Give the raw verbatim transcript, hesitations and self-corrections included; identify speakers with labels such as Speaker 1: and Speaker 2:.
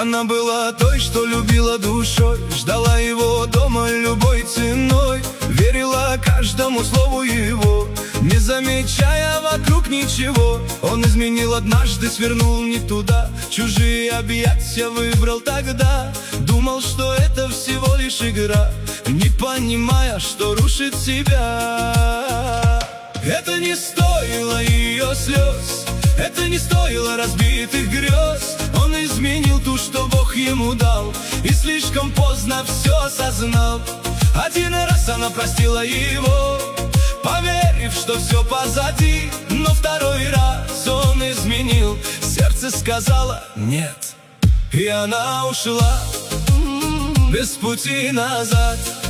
Speaker 1: Она была той, что любила душой, ждала его дома любой ценой, верила каждому слову его, не замечая вокруг ничего. Он изменил однажды, свернул не туда, чужие объятия выбрал тогда. Думал, что это всего лишь игра, не понимая, что рушит себя. Это не стоило ее слез, это не стоило разбитых грез. Он изменил ту, что Бог ему дал, и слишком поздно все осознал. Один раз она простила его, поверив, что все позади. Но второй раз он изменил, сердце сказала нет, и она ушла без пути назад.